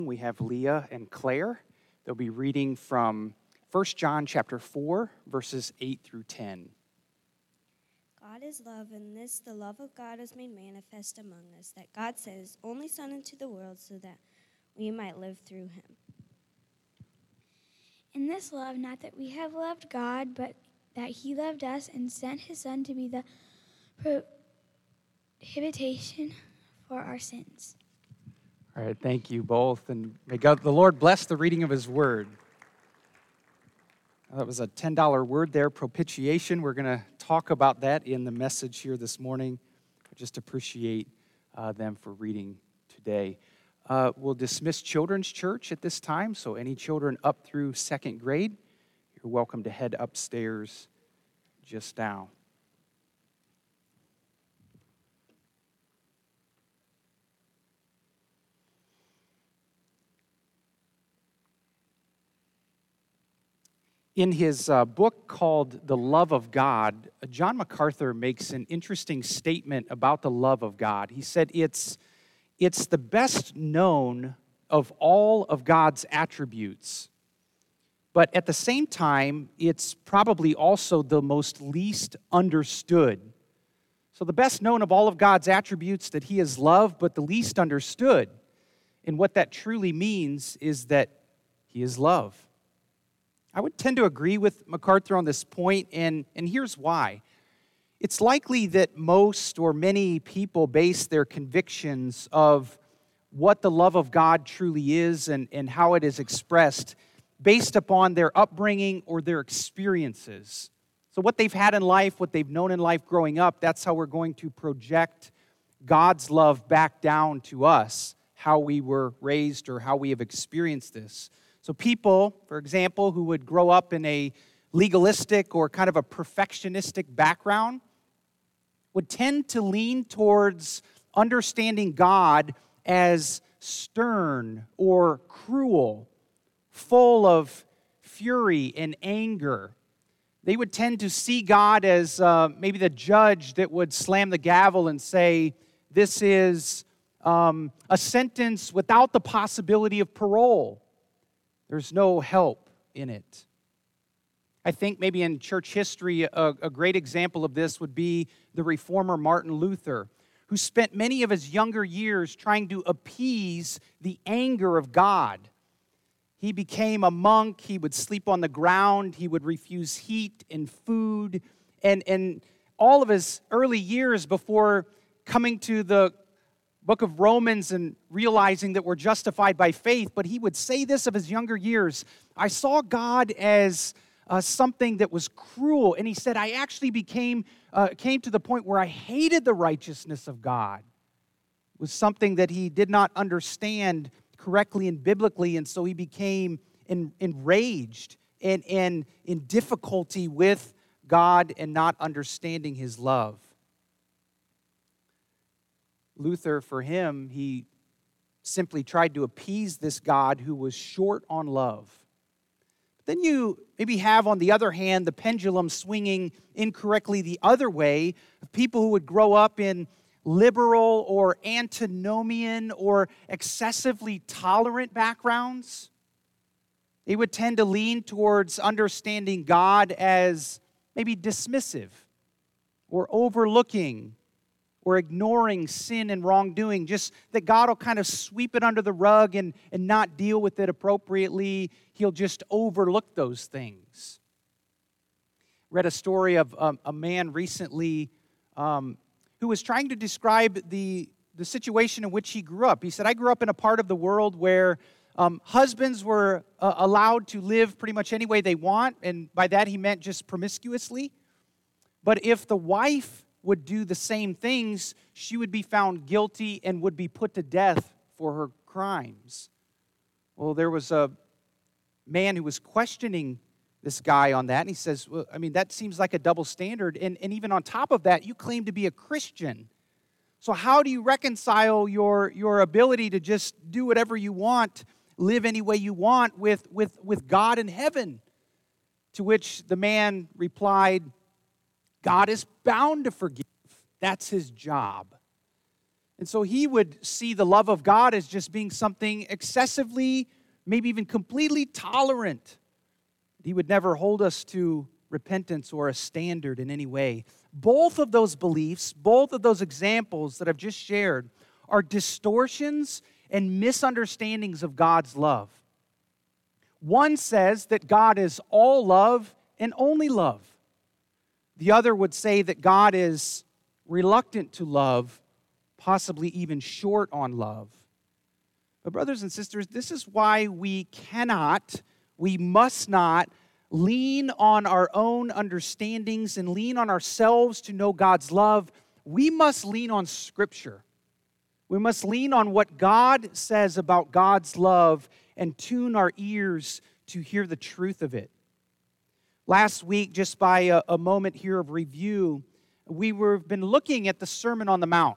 We have Leah and Claire. They'll be reading from 1 John chapter 4, verses 8 through 10. God is love, and this, the love of God, is made manifest among us, that God sent his only Son into the world so that we might live through him. In this love, not that we have loved God, but that he loved us and sent his Son to be the propitiation for our sins. All right, thank you both, and may God, the Lord bless the reading of his word. That was a $10 word there, propitiation. We're going to talk about that in the message here this morning. I just appreciate them for reading today. We'll dismiss Children's Church at this time, so any children up through second grade, you're welcome to head upstairs just now. In his book called The Love of God, John MacArthur makes an interesting statement about the love of God. He said it's the best known of all of God's attributes, but at the same time, it's probably also the most least understood. So the best known of all of God's attributes that he is love, but the least understood. And what that truly means is that he is love. I would tend to agree with MacArthur on this point, and here's why. It's likely that most or many people base their convictions of what the love of God truly is and how it is expressed based upon their upbringing or their experiences. So what they've had in life, what they've known in life growing up, that's how we're going to project God's love back down to us, how we were raised or how we have experienced this. So people, for example, who would grow up in a legalistic or kind of a perfectionistic background would tend to lean towards understanding God as stern or cruel, full of fury and anger. They would tend to see God as maybe the judge that would slam the gavel and say, this is a sentence without the possibility of parole. There's no help in it. I think maybe in church history, a great example of this would be the reformer Martin Luther, who spent many of his younger years trying to appease the anger of God. He became a monk. He would sleep on the ground. He would refuse heat and food. And all of his early years before coming to the book of Romans and realizing that we're justified by faith, but he would say this of his younger years, I saw God as something that was cruel, and he said, I actually came to the point where I hated the righteousness of God. It was something that he did not understand correctly and biblically, and so he became enraged and in difficulty with God and not understanding his love. Luther, for him, he simply tried to appease this God who was short on love. Then you maybe have, on the other hand, the pendulum swinging incorrectly the other way of people who would grow up in liberal or antinomian or excessively tolerant backgrounds. They would tend to lean towards understanding God as maybe dismissive or overlooking or ignoring sin and wrongdoing, just that God will kind of sweep it under the rug and not deal with it appropriately. He'll just overlook those things. Read a story of a man recently who was trying to describe the situation in which he grew up. He said, I grew up in a part of the world where husbands were allowed to live pretty much any way they want, and by that he meant just promiscuously. But if the wife would do the same things, she would be found guilty and would be put to death for her crimes. Well, there was a man who was questioning this guy on that, and he says, well, I mean, that seems like a double standard, and even on top of that, you claim to be a Christian. So how do you reconcile your ability to just do whatever you want, live any way you want with God in heaven? To which the man replied, God is bound to forgive. That's his job. And so he would see the love of God as just being something excessively, maybe even completely tolerant. He would never hold us to repentance or a standard in any way. Both of those beliefs, both of those examples that I've just shared, are distortions and misunderstandings of God's love. One says that God is all love and only love. The other would say that God is reluctant to love, possibly even short on love. But brothers and sisters, this is why we must not lean on our own understandings and lean on ourselves to know God's love. We must lean on Scripture. We must lean on what God says about God's love and tune our ears to hear the truth of it. Last week, just by a moment here of review, we've been looking at the Sermon on the Mount.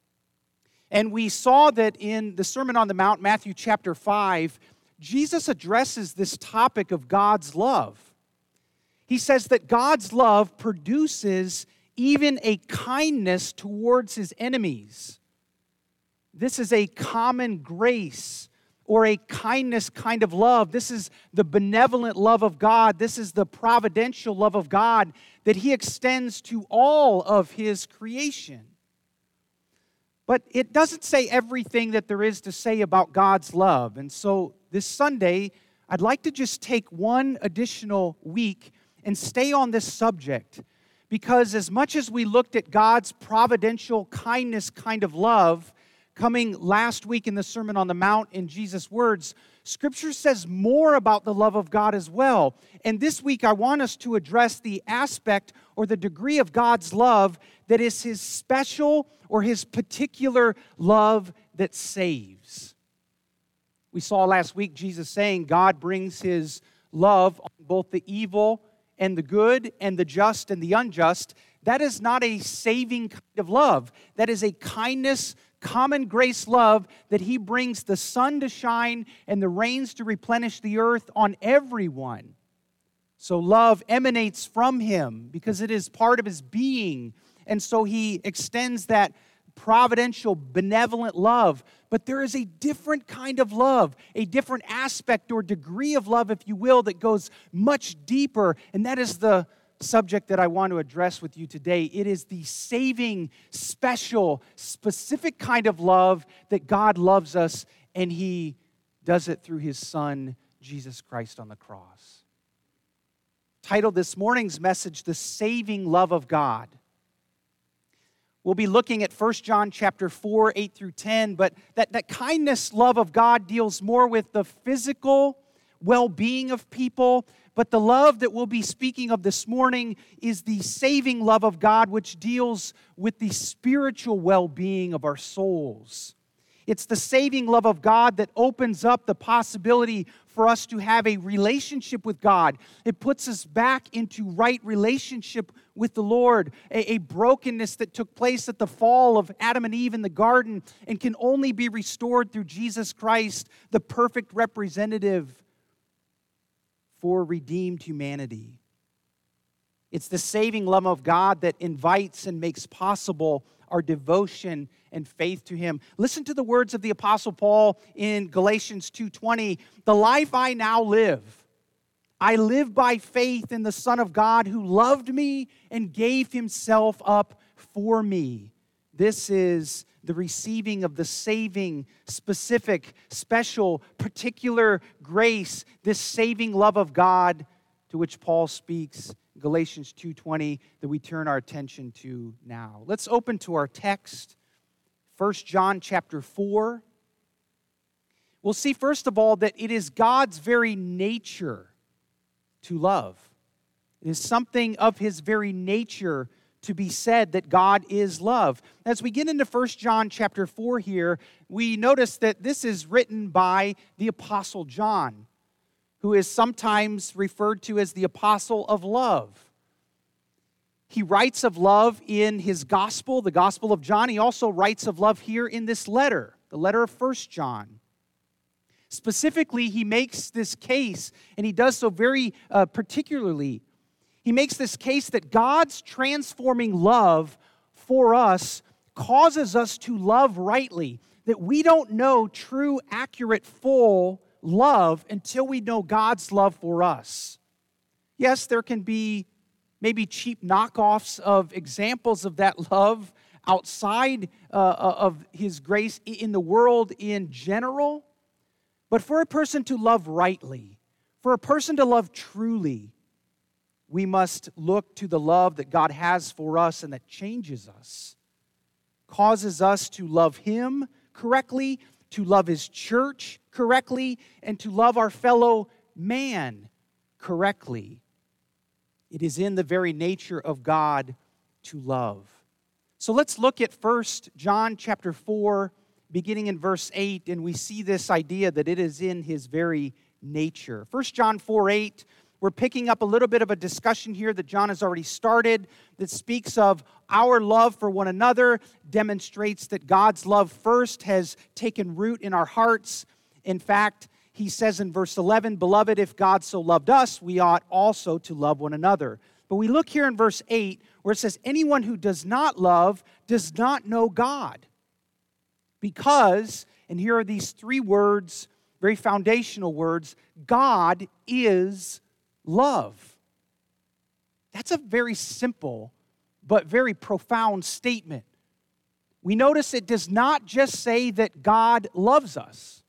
And we saw that in the Sermon on the Mount, Matthew chapter 5, Jesus addresses this topic of God's love. He says that God's love produces even a kindness towards his enemies. This is a common grace or a kindness kind of love. This is the benevolent love of God. This is the providential love of God that he extends to all of his creation. But it doesn't say everything that there is to say about God's love. And so this Sunday, I'd like to just take one additional week and stay on this subject. Because as much as we looked at God's providential kindness kind of love, coming last week in the Sermon on the Mount in Jesus' words, Scripture says more about the love of God as well. And this week I want us to address the aspect or the degree of God's love that is his special or his particular love that saves. We saw last week Jesus saying God brings his love on both the evil and the good and the just and the unjust. That is not a saving kind of love. That is a kindness, common grace love that he brings the sun to shine and the rains to replenish the earth on everyone. So love emanates from him because it is part of his being. And so he extends that providential, benevolent love. But there is a different kind of love, a different aspect or degree of love, if you will, that goes much deeper. And that is the subject that I want to address with you today. It is the saving, special, specific kind of love that God loves us, and he does it through his Son, Jesus Christ, on the cross. Titled this morning's message, The Saving Love of God. We'll be looking at 1 John chapter 4, 8 through 10, but that kindness love of God deals more with the physical well-being of people. But the love that we'll be speaking of this morning is the saving love of God, which deals with the spiritual well-being of our souls. It's the saving love of God that opens up the possibility for us to have a relationship with God. It puts us back into right relationship with the Lord, a brokenness that took place at the fall of Adam and Eve in the garden and can only be restored through Jesus Christ, the perfect representative for redeemed humanity. It's the saving love of God that invites and makes possible our devotion and faith to him. Listen to the words of the Apostle Paul in Galatians 2:20. The life I now live, I live by faith in the Son of God who loved me and gave himself up for me. This is the receiving of the saving, specific, special, particular grace, this saving love of God to which Paul speaks, Galatians 2:20, that we turn our attention to now. Let's open to our text, 1 John chapter 4. We'll see, first of all, that it is God's very nature to love. It is something of his very nature to be said that God is love. As we get into 1 John chapter 4 here, we notice that this is written by the Apostle John, who is sometimes referred to as the Apostle of Love. He writes of love in his gospel, the Gospel of John. He also writes of love here in this letter, the letter of 1 John. Specifically, he makes this case, and he does so very particularly. He makes this case that God's transforming love for us causes us to love rightly, that we don't know true, accurate, full love until we know God's love for us. Yes, there can be maybe cheap knockoffs of examples of that love outside of His grace in the world in general. But for a person to love rightly, for a person to love truly, we must look to the love that God has for us and that changes us, causes us to love Him correctly, to love His church correctly, and to love our fellow man correctly. It is in the very nature of God to love. So let's look at 1 John chapter 4, beginning in verse 8, and we see this idea that it is in His very nature. 1 John 4:8, we're picking up a little bit of a discussion here that John has already started that speaks of our love for one another, demonstrates that God's love first has taken root in our hearts. In fact, he says in verse 11, "Beloved, if God so loved us, we ought also to love one another." But we look here in verse 8 where it says, "Anyone who does not love does not know God." Because, and here are these three words, very foundational words, God is love. That's a very simple but very profound statement. We notice it does not just say that God loves us.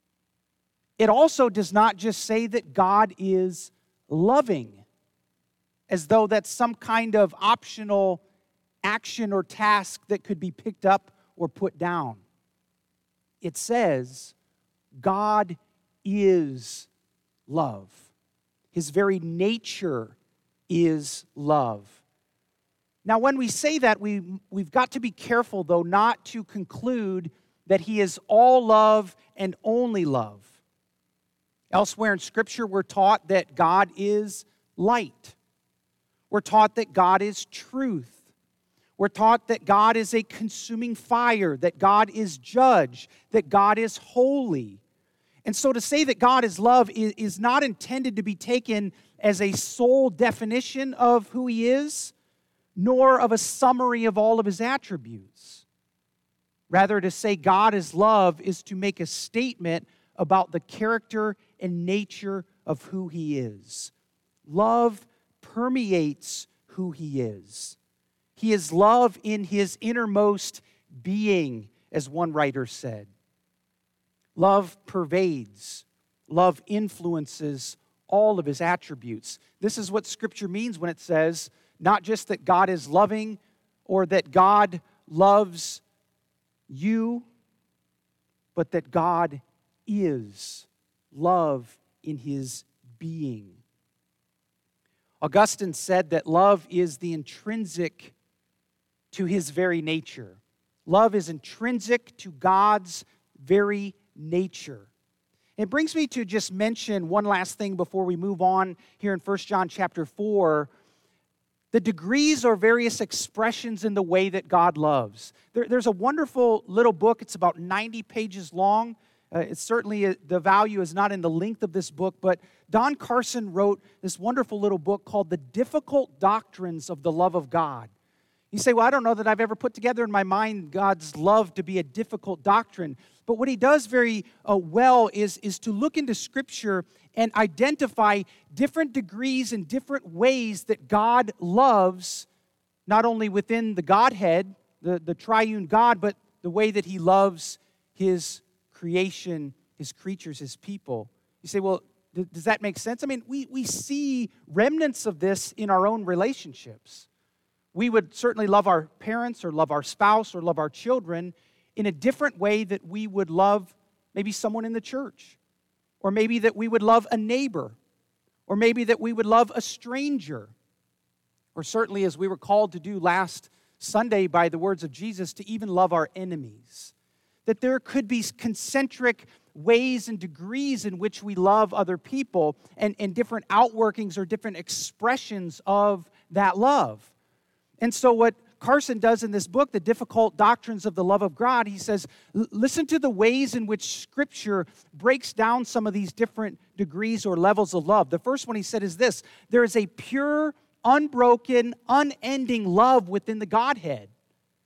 It also does not just say that God is loving, as though that's some kind of optional action or task that could be picked up or put down. It says God is love. His very nature is love. Now, when we say that, we've got to be careful, though, not to conclude that He is all love and only love. Elsewhere in Scripture, we're taught that God is light. We're taught that God is truth. We're taught that God is a consuming fire, that God is judge, that God is holy. And so to say that God is love is not intended to be taken as a sole definition of who He is, nor of a summary of all of His attributes. Rather, to say God is love is to make a statement about the character and nature of who He is. Love permeates who He is. He is love in His innermost being, as one writer said. Love pervades. Love influences all of His attributes. This is what Scripture means when it says, not just that God is loving or that God loves you, but that God is love in His being. Augustine said that love is the intrinsic to His very nature. Love is intrinsic to God's very nature. It brings me to just mention one last thing before we move on here in 1 John chapter 4. The degrees or various expressions in the way that God loves. There's a wonderful little book. It's about 90 pages long. It's certainly, the value is not in the length of this book, but Don Carson wrote this wonderful little book called The Difficult Doctrines of the Love of God. You say, well, I don't know that I've ever put together in my mind God's love to be a difficult doctrine. But what he does very well is to look into Scripture and identify different degrees and different ways that God loves, not only within the Godhead, the triune God, but the way that He loves His creation, His creatures, His people. You say, well, does that make sense? I mean, we see remnants of this in our own relationships. We would certainly love our parents or love our spouse or love our children in a different way that we would love maybe someone in the church, or maybe that we would love a neighbor, or maybe that we would love a stranger, or certainly, as we were called to do last Sunday by the words of Jesus, to even love our enemies. That there could be concentric ways and degrees in which we love other people and different outworkings or different expressions of that love. And so what Carson does in this book, The Difficult Doctrines of the Love of God, he says, listen to the ways in which Scripture breaks down some of these different degrees or levels of love. The first one he said is this: there is a pure, unbroken, unending love within the Godhead.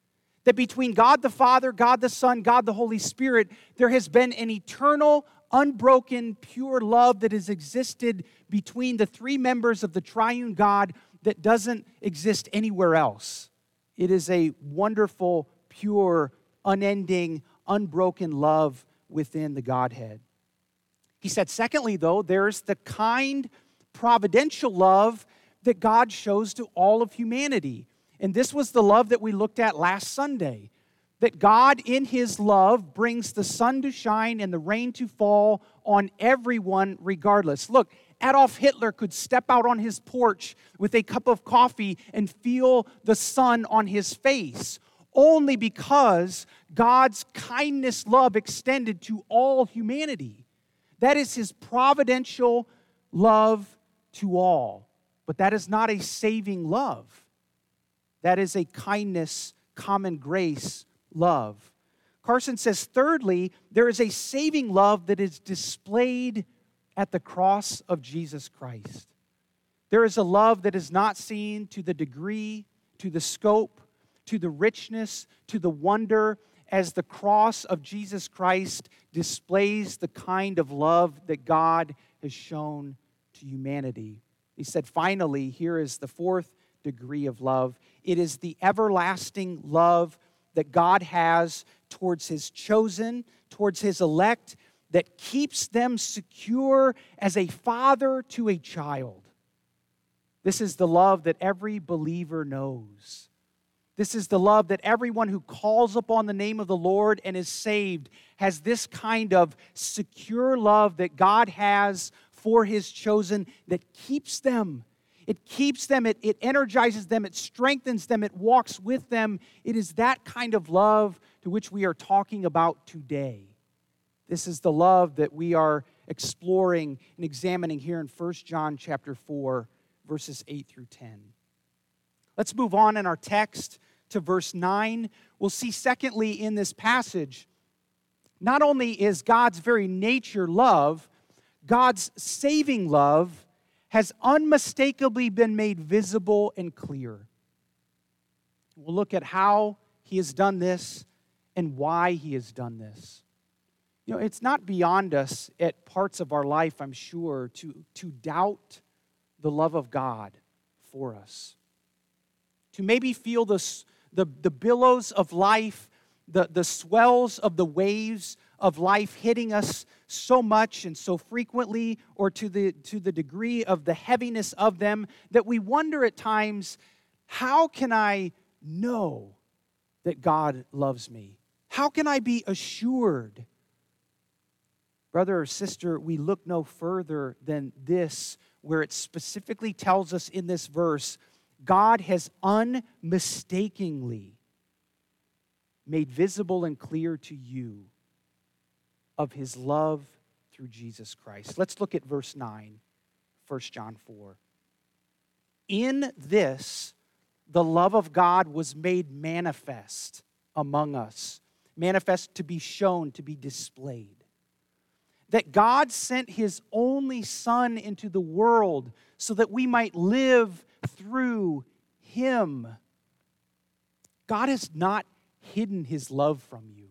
That between God the Father, God the Son, God the Holy Spirit, there has been an eternal, unbroken, pure love that has existed between the three members of the triune God that doesn't exist anywhere else. It is a wonderful, pure, unending, unbroken love within the Godhead. He said, secondly, though, there's the kind, providential love that God shows to all of humanity. And this was the love that we looked at last Sunday. That God, in His love, brings the sun to shine and the rain to fall on everyone regardless. Look, Adolf Hitler could step out on his porch with a cup of coffee and feel the sun on his face, only because God's kindness love extended to all humanity. That is His providential love to all. But that is not a saving love. That is a kindness, common grace love. Carson says, thirdly, there is a saving love that is displayed at the cross of Jesus Christ. There is a love that is not seen to the degree, to the scope, to the richness, to the wonder, as the cross of Jesus Christ displays the kind of love that God has shown to humanity. He said, finally, here is the fourth degree of love. It is the everlasting love that God has towards His chosen, towards His elect, that keeps them secure as a father to a child. This is the love that every believer knows. This is the love that everyone who calls upon the name of the Lord and is saved has this kind of secure love that God has for His chosen that keeps them. It keeps them, it energizes them, it strengthens them, it walks with them. It is that kind of love to which we are talking about today. This is the love that we are exploring and examining here in 1 John chapter 4, verses 8 through 10. Let's move on in our text to verse 9. We'll see, secondly, in this passage, not only is God's very nature love, God's saving love has unmistakably been made visible and clear. We'll look at how He has done this and why He has done this. You know, it's not beyond us at parts of our life, I'm sure, to doubt the love of God for us. To maybe feel the billows of life, the swells of the waves of life hitting us so much and so frequently, or to the degree of the heaviness of them, that we wonder at times, how can I know that God loves me? How can I be assured? Brother or sister, we look no further than this, where it specifically tells us in this verse, God has unmistakably made visible and clear to you of His love through Jesus Christ. Let's look at verse 9, 1 John 4. In this, the love of God was made manifest among us, manifest to be shown, to be displayed. That God sent His only Son into the world so that we might live through Him. God has not hidden His love from you.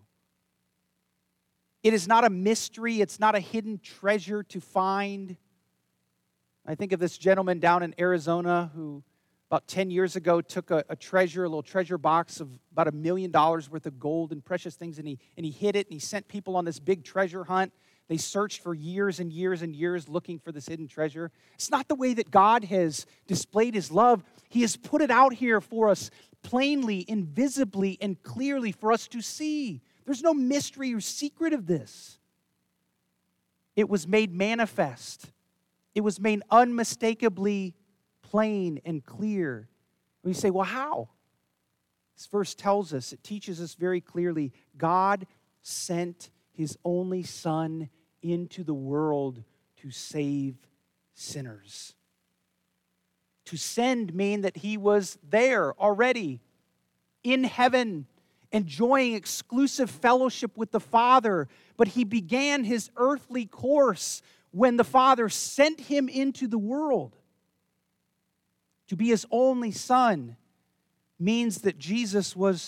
It is not a mystery. It's not a hidden treasure to find. I think of this gentleman down in Arizona who about 10 years ago took a little treasure box of about $1 million worth of gold and precious things, and he hid it, and he sent people on this big treasure hunt. They searched for years and years and years looking for this hidden treasure. It's not the way that God has displayed His love. He has put it out here for us plainly, invisibly, and clearly for us to see. There's no mystery or secret of this. It was made manifest. It was made unmistakably plain and clear. We say, well, how? This verse tells us, it teaches us very clearly, God sent His only Son into the world to save sinners. To send mean that He was there already in heaven, enjoying exclusive fellowship with the Father, but He began His earthly course when the Father sent Him into the world. To be His only Son means that Jesus was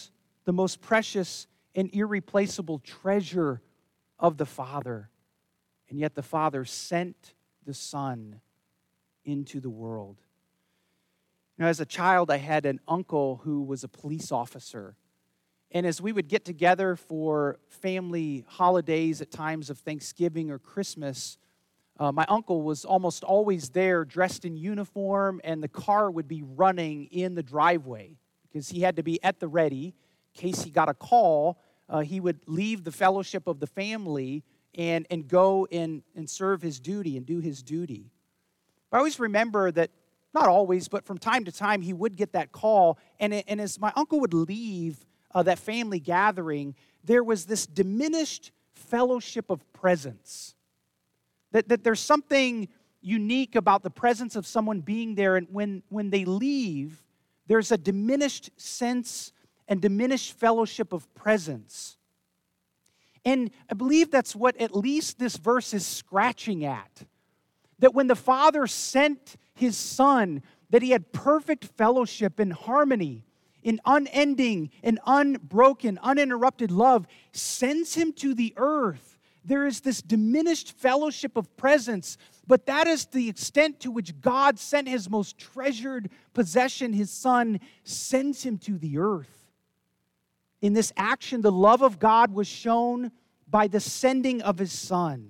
the most precious and irreplaceable treasure of the Father. And yet the Father sent the Son into the world. As a child, I had an uncle who was a police officer. And as we would get together for family holidays at times of Thanksgiving or Christmas, my uncle was almost always there dressed in uniform, and the car would be running in the driveway because he had to be at the ready in case he got a call. He would leave the fellowship of the family and go and serve his duty and do his duty. But I always remember that, not always, but from time to time, he would get that call, and as my uncle would leave that family gathering, there was this diminished fellowship of presence. That there's something unique about the presence of someone being there, and when they leave, there's a diminished sense and diminished fellowship of presence. And I believe that's what at least this verse is scratching at. That when the Father sent His Son, that He had perfect fellowship and harmony, in unending and unbroken, uninterrupted love, sends Him to the earth. There is this diminished fellowship of presence, but that is the extent to which God sent His most treasured possession, His Son, sends Him to the earth. In this action, the love of God was shown by the sending of His Son.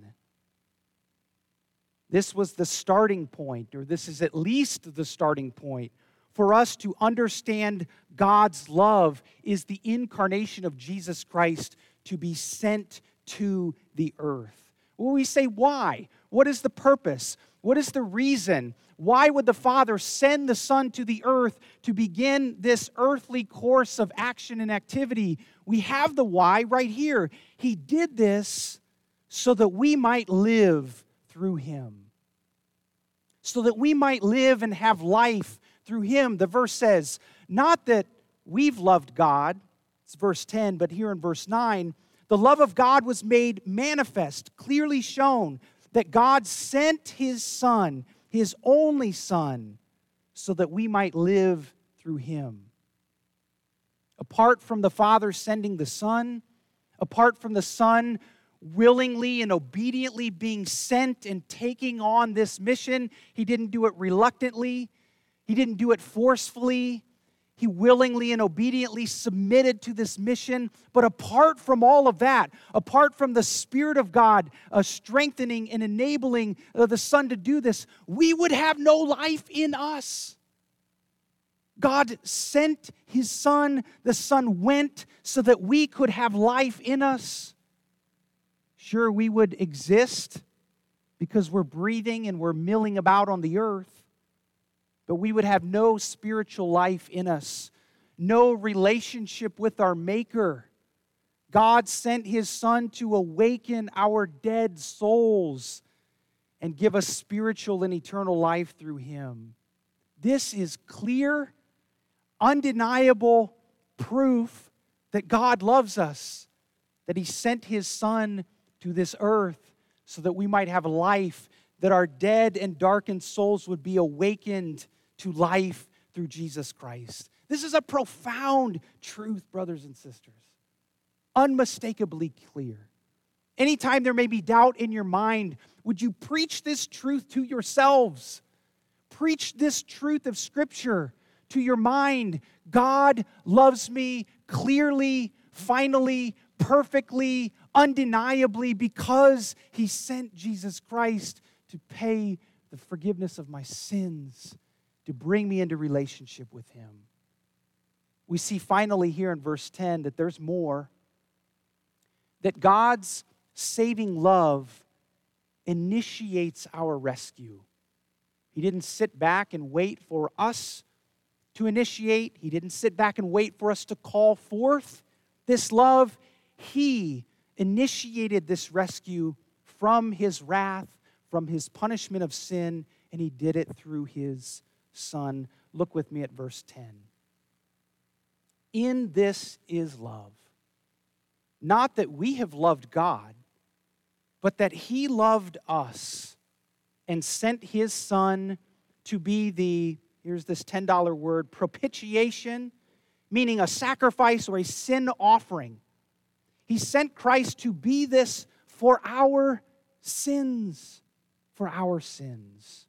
This was the starting point, or this is at least the starting point for us to understand God's love is the incarnation of Jesus Christ to be sent to the earth. Well, we say, why? What is the purpose? What is the reason? Why would the Father send the Son to the earth to begin this earthly course of action and activity? We have the why right here. He did this so that we might live through Him. So that we might live and have life through Him. The verse says, not that we've loved God, it's verse 10, but here in verse 9, the love of God was made manifest, clearly shown, that God sent His Son, His only Son, so that we might live through Him. Apart from the Father sending the Son, apart from the Son willingly and obediently being sent and taking on this mission, He didn't do it reluctantly. He didn't do it forcefully. He willingly and obediently submitted to this mission. But apart from all of that, apart from the Spirit of God strengthening and enabling the Son to do this, we would have no life in us. God sent His Son. The Son went so that we could have life in us. Sure, we would exist because we're breathing and we're milling about on the earth. But we would have no spiritual life in us, no relationship with our Maker. God sent His Son to awaken our dead souls and give us spiritual and eternal life through Him. This is clear, undeniable proof that God loves us, that He sent His Son to this earth so that we might have life, that our dead and darkened souls would be awakened to life through Jesus Christ. This is a profound truth, brothers and sisters. Unmistakably clear. Anytime there may be doubt in your mind, would you preach this truth to yourselves? Preach this truth of Scripture to your mind. God loves me clearly, finally, perfectly, undeniably, because He sent Jesus Christ to pay the forgiveness of my sins, to bring me into relationship with Him. We see finally here in verse 10 that there's more. That God's saving love initiates our rescue. He didn't sit back and wait for us to initiate. He didn't sit back and wait for us to call forth this love. He initiated this rescue from His wrath, from His punishment of sin, and He did it through His Son. Look with me at verse 10. In this is love. Not that we have loved God, but that He loved us and sent His Son to be the, here's this $10 word, propitiation. meaning a sacrifice or a sin offering. He sent Christ to be this for our sins. For our sins.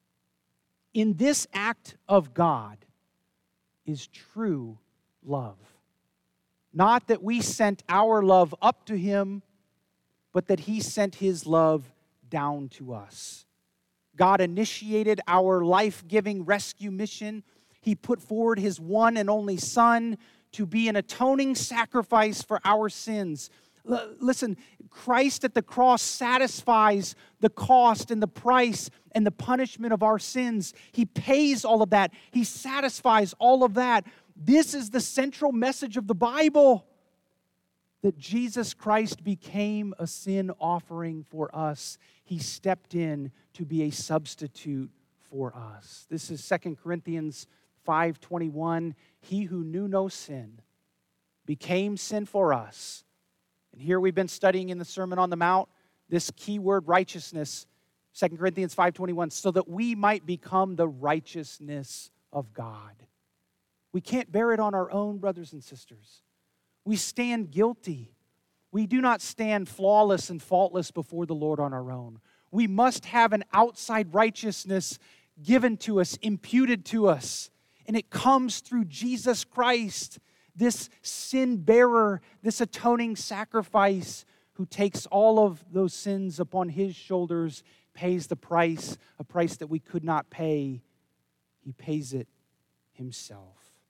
In this act of God is true love. Not that we sent our love up to Him, but that He sent His love down to us. God initiated our life-giving rescue mission. He put forward His one and only Son to be an atoning sacrifice for our sins. Listen, Christ at the cross satisfies the cost and the price and the punishment of our sins. He pays all of that. He satisfies all of that. This is the central message of the Bible, that Jesus Christ became a sin offering for us. He stepped in to be a substitute for us. This is 2 Corinthians 5:21. He who knew no sin became sin for us. And here we've been studying in the Sermon on the Mount this key word, righteousness, 2 Corinthians 5:21, so that we might become the righteousness of God. We can't bear it on our own, brothers and sisters. We stand guilty. We do not stand flawless and faultless before the Lord on our own. We must have an outside righteousness given to us, imputed to us. And it comes through Jesus Christ, this sin bearer, this atoning sacrifice, who takes all of those sins upon His shoulders, pays the price, a price that we could not pay. He pays it Himself.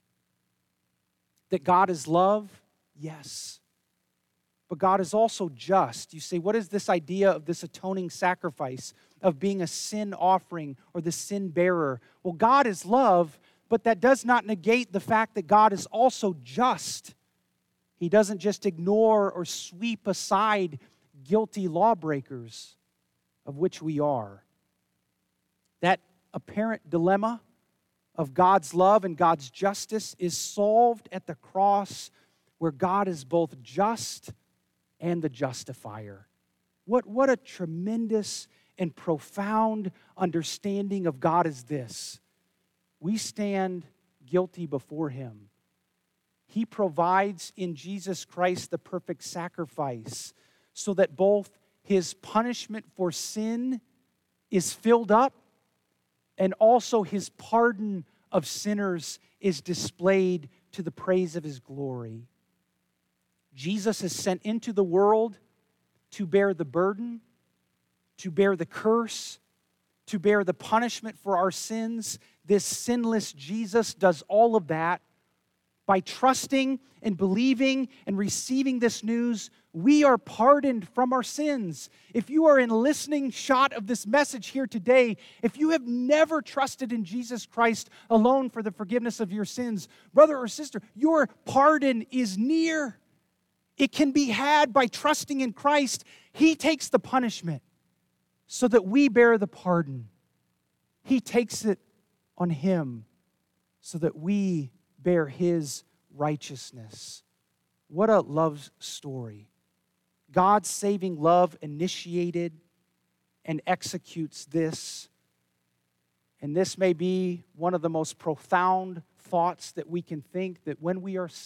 That God is love? Yes. But God is also just. You say, what is this idea of this atoning sacrifice, of being a sin offering or the sin bearer? Well, God is love, but that does not negate the fact that God is also just. He doesn't just ignore or sweep aside guilty lawbreakers, of which we are. That apparent dilemma of God's love and God's justice is solved at the cross, where God is both just and the justifier. What a tremendous and profound understanding of God is this. We stand guilty before Him. He provides in Jesus Christ the perfect sacrifice, so that both His punishment for sin is filled up, and also His pardon of sinners is displayed to the praise of His glory. Jesus is sent into the world to bear the burden, to bear the curse, to bear the punishment for our sins. This sinless Jesus does all of that. By trusting and believing and receiving this news, we are pardoned from our sins. If you are in listening shot of this message here today, if you have never trusted in Jesus Christ alone for the forgiveness of your sins, brother or sister, your pardon is near. It can be had by trusting in Christ. He takes the punishment so that we bear the pardon. He takes it on Him so that we bear His righteousness. What a love story. God's saving love initiated and executes this. And this may be one of the most profound thoughts that we can think, that when we are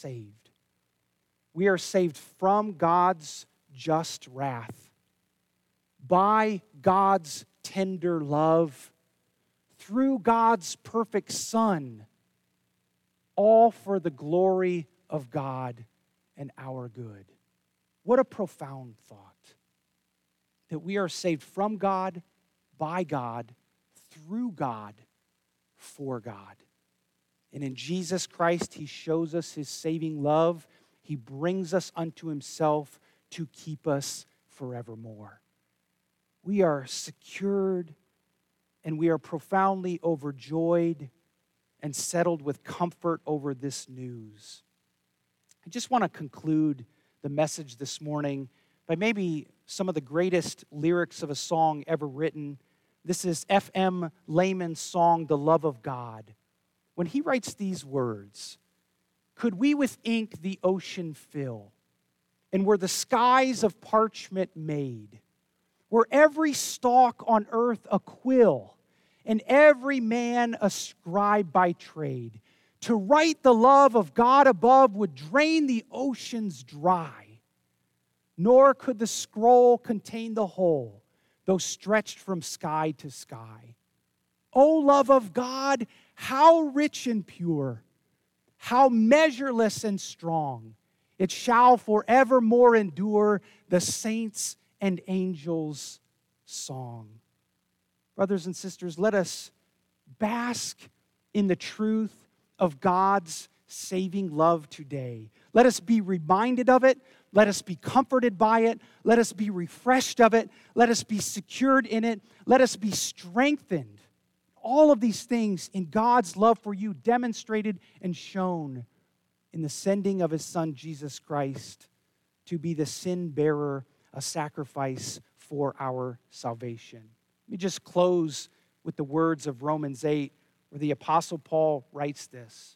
saved from God's just wrath, by God's tender love, through God's perfect Son, all for the glory of God and our good. What a profound thought. That we are saved from God, by God, through God, for God. And in Jesus Christ, He shows us His saving love. He brings us unto Himself to keep us forevermore. We are secured, and we are profoundly overjoyed and settled with comfort over this news. I just want to conclude the message this morning by maybe some of the greatest lyrics of a song ever written. This is F.M. Lehman's song, "The Love of God." When he writes these words, "Could we with ink the ocean fill, and were the skies of parchment made, were every stalk on earth a quill, and every man a scribe by trade, To write the love of God above would drain the oceans dry, nor could the scroll contain the whole, though stretched from sky to sky. O love of God, how rich and pure, how measureless and strong, it shall forevermore endure, the saints' and angels' song. Brothers and sisters, let us bask in the truth of God's saving love today. Let us be reminded of it. Let us be comforted by it. Let us be refreshed of it. Let us be secured in it. Let us be strengthened. All of these things in God's love for you, demonstrated and shown in the sending of His Son, Jesus Christ, to be the sin bearer, a sacrifice for our salvation. Let me just close with the words of Romans 8, where the Apostle Paul writes this.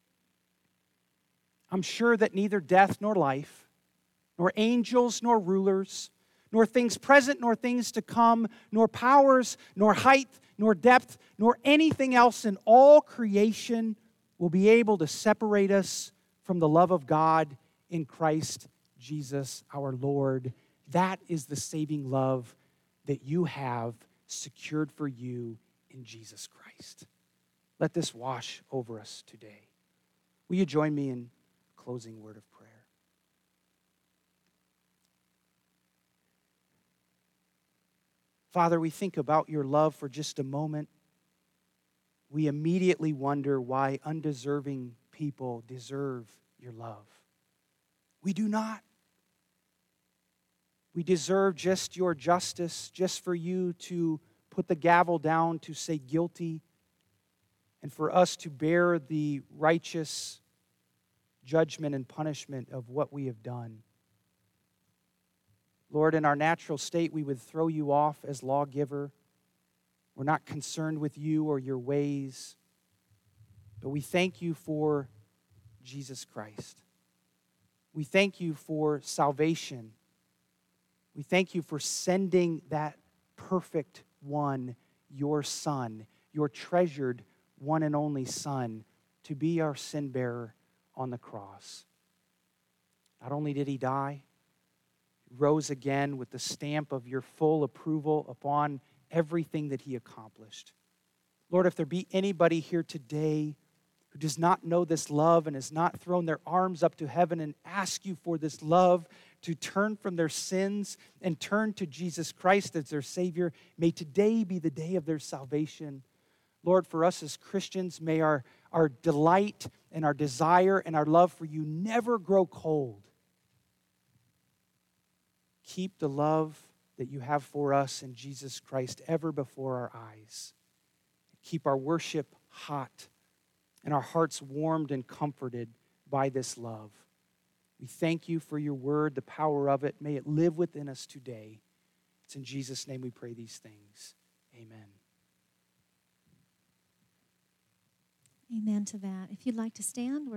I'm sure that neither death nor life, nor angels nor rulers, nor things present nor things to come, nor powers, nor height, nor depth, nor anything else in all creation will be able to separate us from the love of God in Christ Jesus our Lord. That is the saving love that you have secured for you in Jesus Christ. Let this wash over us today. Will you join me in closing word of prayer? Father, we think about your love for just a moment. We immediately wonder why undeserving people deserve your love. We do not. We deserve just your justice, just for you to put the gavel down to say guilty, and for us to bear the righteous judgment and punishment of what we have done. Lord, in our natural state, we would throw you off as lawgiver. We're not concerned with you or your ways. But we thank you for Jesus Christ. We thank you for salvation. We thank you for sending that perfect one, your Son, your treasured one and only Son, to be our sin bearer on the cross. Not only did he die, he rose again with the stamp of your full approval upon everything that he accomplished. Lord, if there be anybody here today who does not know this love and has not thrown their arms up to heaven and asked you for this love to turn from their sins and turn to Jesus Christ as their Savior, may today be the day of their salvation. Lord, for us as Christians, may our delight and our desire and our love for you never grow cold. Keep the love that you have for us in Jesus Christ ever before our eyes. Keep our worship hot and our hearts warmed and comforted by this love. We thank you for your word, the power of it. May it live within us today. It's in Jesus' name we pray these things. Amen. Amen to that. If you'd like to stand,